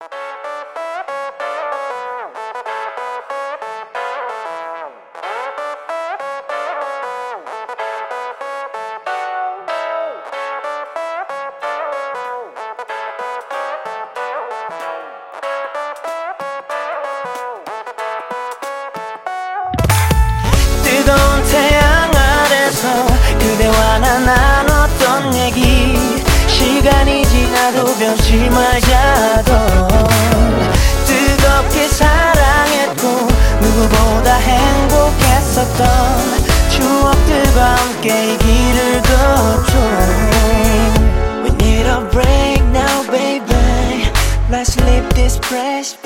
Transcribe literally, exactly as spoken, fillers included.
뜨거운 태양 아래서 그대와 나 나눴던 얘기, 시간이 지나도 변치 말자던 뜨겁게 사랑했고 누구보다 행복했었던 추억들과 함께 이 길을 걷죠. We need a break now baby, let's leave this place